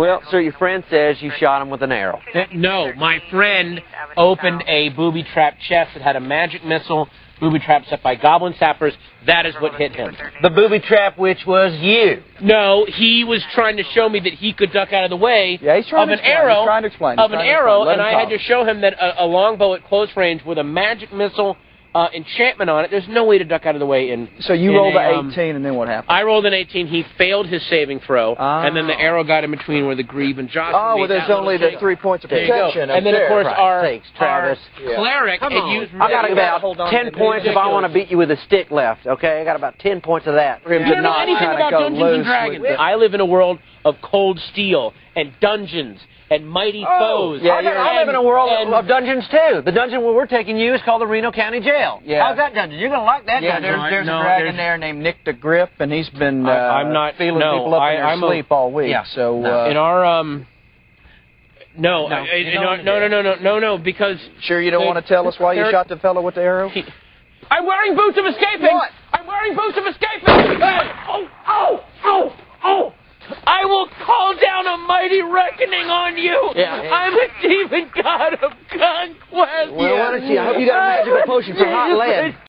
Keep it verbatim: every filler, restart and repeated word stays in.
Well, sir, your friend says you shot him with an arrow. No, my friend opened a booby-trapped chest that had a magic missile, booby trap set by goblin sappers. That is what hit him. The booby trap, which was you. No, he was trying to show me that he could duck out of the way yeah, he's trying of to an explain. arrow, he's trying to explain. of he's an trying arrow, to and I had to show him that a, a longbow at close range with a magic missile uh, enchantment on it, there's no way to duck out of the way. In so you in rolled a, the um, eighteen, and then what happened? I rolled an eighteen. He failed his saving throw, oh. and then the arrow got in between where the greave and Josh. Oh, well, there's only the three points of protection. And then, of course, our, sakes, Travis. our yeah. cleric had used... I got about ten points if I want to beat you with a stick left, okay? I got about ten points of that. For him to not anything about Dungeons and Dragons. I live in a world of cold steel and dungeons and mighty oh, foes. Yeah, yeah. I live in a world and, of dungeons, too. The dungeon where we're taking you is called the Reno County Jail. Yeah. How's that dungeon? You're going to like that yeah, dungeon. there's, there's no, a dragon there's... there named Nick the Grip, and he's been uh, I, I'm not, feeling no, people up I, in their I'm sleep a, all week. Yeah. So no. uh, In our... um. No, no, I, I, no, no, no, no, no, no, no, because... Sure you don't want to tell us why you shot the fellow with the arrow? He, I'm wearing boots of escaping! What? I'm wearing boots of escaping! Oh, oh, oh, oh! I will call down a mighty reckoning on you! Yeah. I'm a demon god of conquest! Well, why don't you? I hope you got a magical potion for hot lead.